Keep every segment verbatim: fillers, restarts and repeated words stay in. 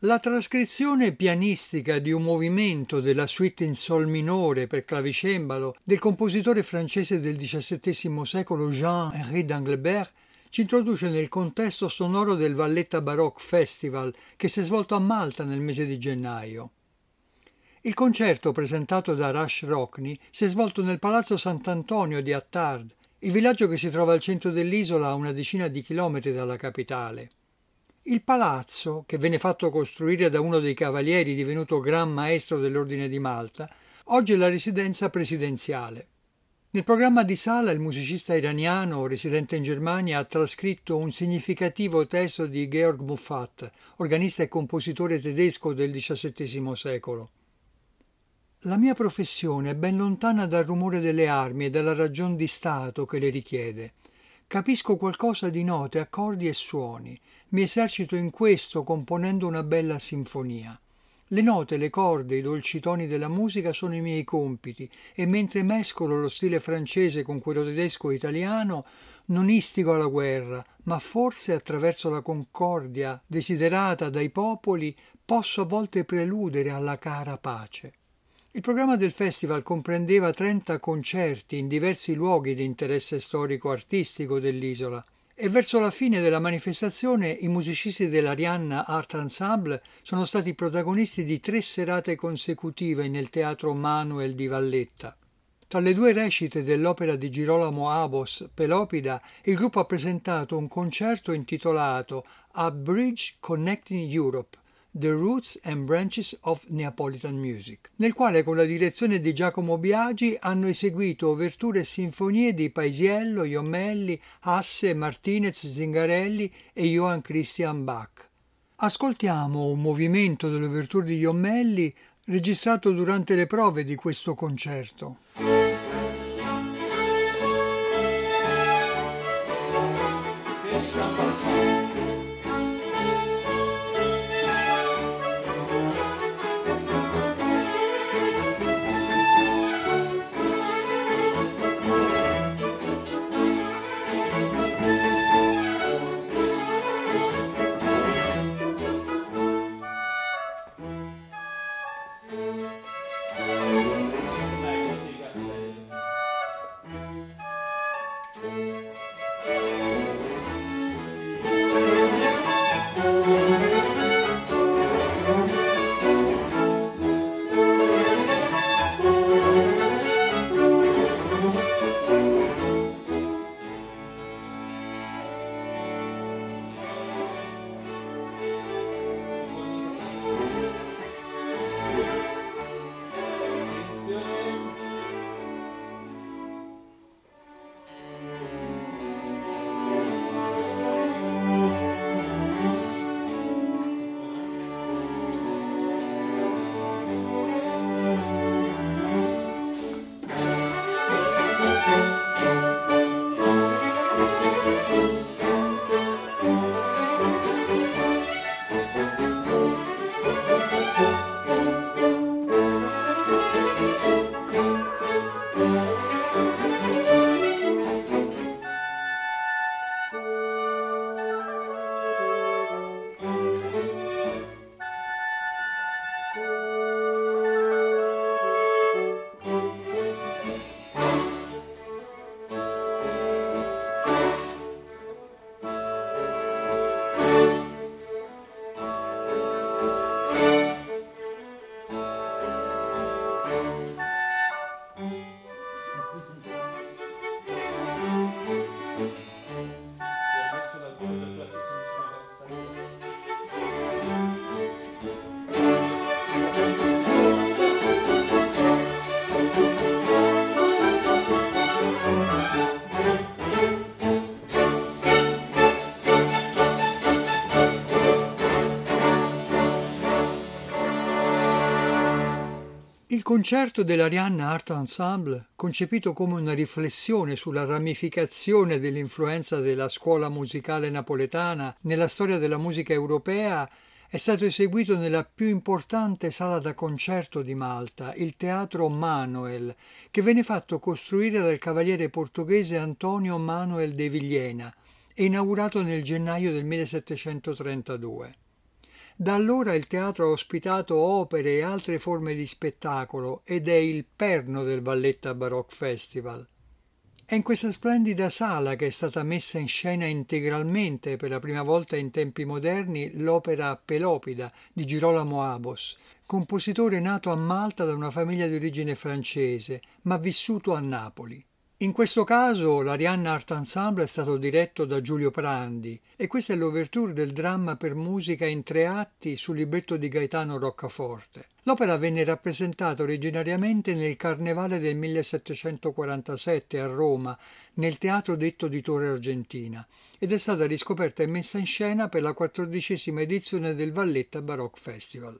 La trascrizione pianistica di un movimento della suite in sol minore per clavicembalo del compositore francese del diciassettesimo secolo Jean-Henri d'Anglebert ci introduce nel contesto sonoro del Valletta Baroque Festival che si è svolto a Malta nel mese di gennaio. Il concerto presentato da Rush Rockney si è svolto nel Palazzo Sant'Antonio di Attard, il villaggio che si trova al centro dell'isola a una decina di chilometri dalla capitale. Il palazzo, che venne fatto costruire da uno dei cavalieri divenuto Gran Maestro dell'Ordine di Malta, oggi è la residenza presidenziale. Nel programma di sala il musicista iraniano residente in Germania ha trascritto un significativo testo di Georg Muffat, organista e compositore tedesco del diciassettesimo secolo. La mia professione è ben lontana dal rumore delle armi e dalla ragion di Stato che le richiede. Capisco qualcosa di note, accordi e suoni. Mi esercito in questo componendo una bella sinfonia. Le note, le corde, i dolci toni della musica sono i miei compiti e mentre mescolo lo stile francese con quello tedesco e italiano non istigo alla guerra, ma forse attraverso la concordia desiderata dai popoli posso a volte preludere alla cara pace. Il programma del festival comprendeva trenta concerti in diversi luoghi di interesse storico-artistico dell'isola e verso la fine della manifestazione i musicisti dell'Arianna Art Ensemble sono stati protagonisti di tre serate consecutive nel Teatro Manuel di Valletta. Tra le due recite dell'opera di Girolamo Abos, Pelopida, il gruppo ha presentato un concerto intitolato A Bridge Connecting Europe, The Roots and Branches of Neapolitan Music, nel quale con la direzione di Giacomo Biagi hanno eseguito ouverture e sinfonie di Paisiello, Jommelli, Hasse, Martinez, Zingarelli e Johann Christian Bach. Ascoltiamo un movimento delle ouverture di Jommelli registrato durante le prove di questo concerto. Il concerto dell'Arianna Art Ensemble, concepito come una riflessione sulla ramificazione dell'influenza della scuola musicale napoletana nella storia della musica europea, è stato eseguito nella più importante sala da concerto di Malta, il Teatro Manuel, che venne fatto costruire dal cavaliere portoghese Antonio Manuel de Vilhena e inaugurato nel gennaio del millesettecentotrentadue. Da allora il teatro ha ospitato opere e altre forme di spettacolo ed è il perno del Valletta Baroque Festival. È in questa splendida sala che è stata messa in scena integralmente per la prima volta in tempi moderni l'opera Pelopida di Girolamo Abos, compositore nato a Malta da una famiglia di origine francese, ma vissuto a Napoli. In questo caso l'Arianna Art Ensemble è stato diretto da Giulio Prandi e questa è l'ouverture del dramma per musica in tre atti sul libretto di Gaetano Roccaforte. L'opera venne rappresentata originariamente nel Carnevale del millesettecentoquarantasette a Roma, nel teatro detto di Torre Argentina, ed è stata riscoperta e messa in scena per la quattordicesima edizione del Valletta Baroque Festival.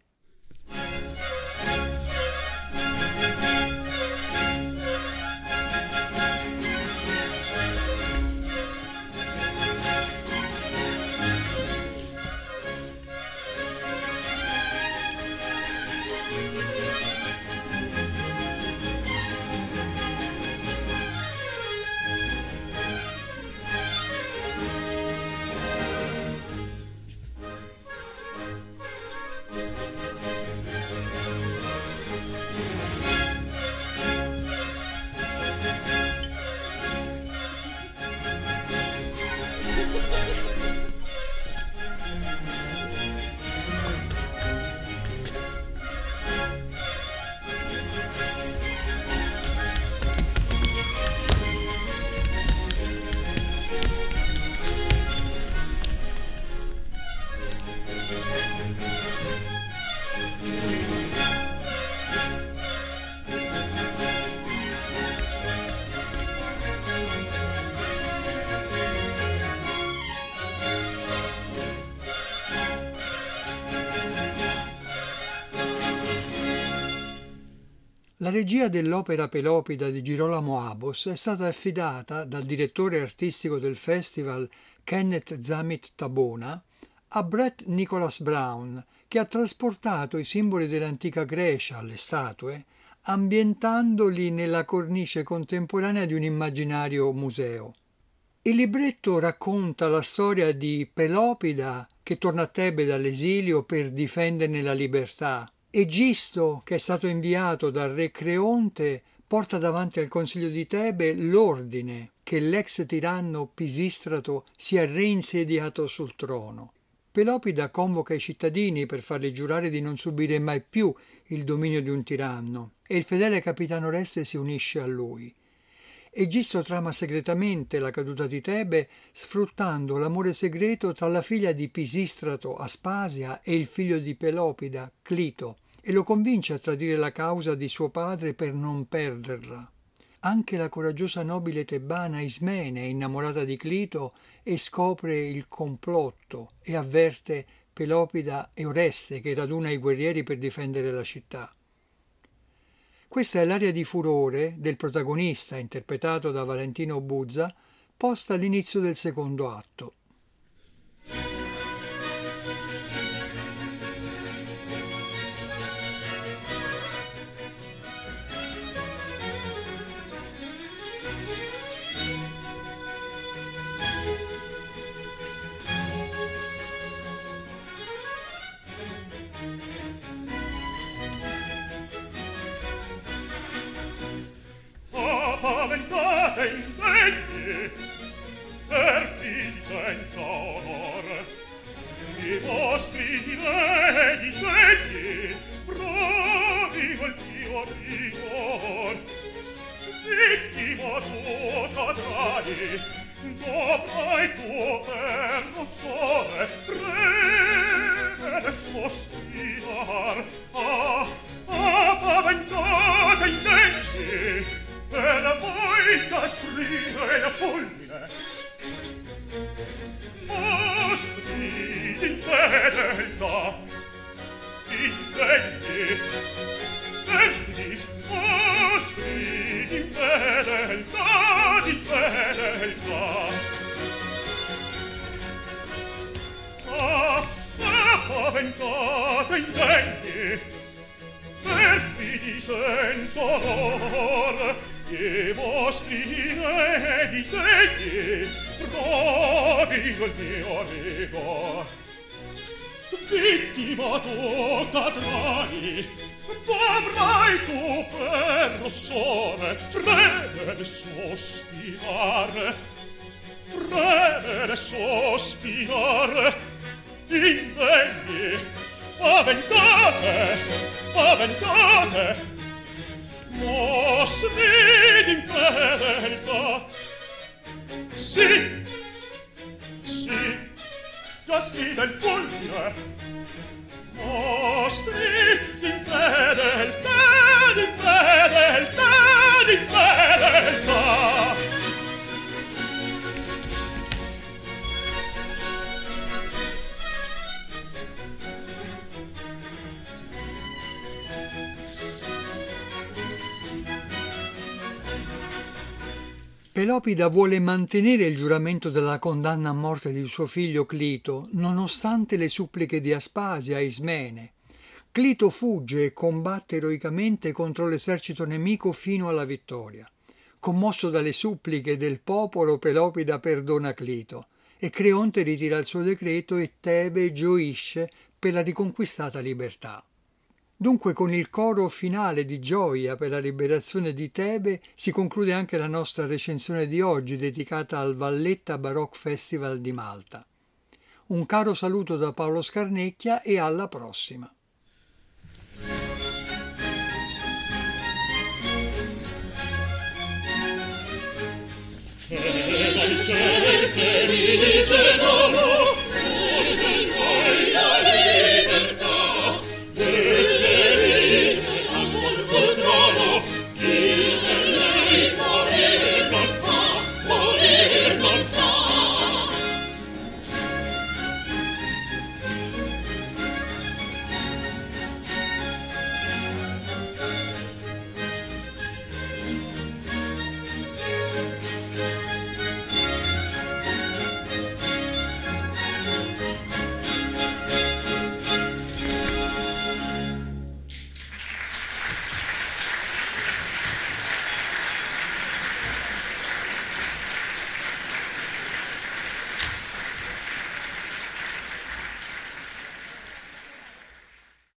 La regia dell'opera Pelopida di Girolamo Abos è stata affidata dal direttore artistico del festival Kenneth Zamit Tabona a Brett Nicholas Brown, che ha trasportato i simboli dell'antica Grecia, le statue, ambientandoli nella cornice contemporanea di un immaginario museo. Il libretto racconta la storia di Pelopida che torna a Tebe dall'esilio per difenderne la libertà. Egisto, che è stato inviato dal re Creonte, porta davanti al consiglio di Tebe l'ordine che l'ex tiranno Pisistrato sia reinsediato sul trono. Pelopida convoca i cittadini per farli giurare di non subire mai più il dominio di un tiranno e il fedele capitano Oreste si unisce a lui. Egisto trama segretamente la caduta di Tebe sfruttando l'amore segreto tra la figlia di Pisistrato, Aspasia, e il figlio di Pelopida, Clito, e lo convince a tradire la causa di suo padre per non perderla. Anche la coraggiosa nobile tebana Ismene è innamorata di Clito e scopre il complotto e avverte Pelopida e Oreste che raduna i guerrieri per difendere la città. Questa è l'aria di furore del protagonista, interpretato da Valentino Buzza, posta all'inizio del secondo atto. Paventate indegni, per figli senza onor, i vostri direi disegni, provigo il mio rigor. Vittima tu cadrai, dovrai tu per non sole, re sospirar. Ah, ah, paventate indegni, e la vita sfrida e la fulmine mostri d'infedeltà indegni perfidi mostri d'infedeltà d'infedeltà ah, ah, paventate indegni perfidi senza onor i vostri disegni provigo il mio rigor. vittima tu cadrai, dovrai tu per lo sole fremere sospirare, fremere sospirare, indegni, paventate, paventate, mostri d'infedeltà. Sì, sì, già sfida il fulmine, mostri d'infedeltà, d'infedeltà, d'infedeltà. Pelopida vuole mantenere il giuramento della condanna a morte di suo figlio Clito, nonostante le suppliche di Aspasia e Ismene. Clito fugge e combatte eroicamente contro l'esercito nemico fino alla vittoria. Commosso dalle suppliche del popolo, Pelopida perdona Clito e Creonte ritira il suo decreto e Tebe gioisce per la riconquistata libertà. Dunque, con il coro finale di gioia per la liberazione di Tebe si conclude anche la nostra recensione di oggi dedicata al Valletta Baroque Festival di Malta. Un caro saluto da Paolo Scarnecchia e alla prossima!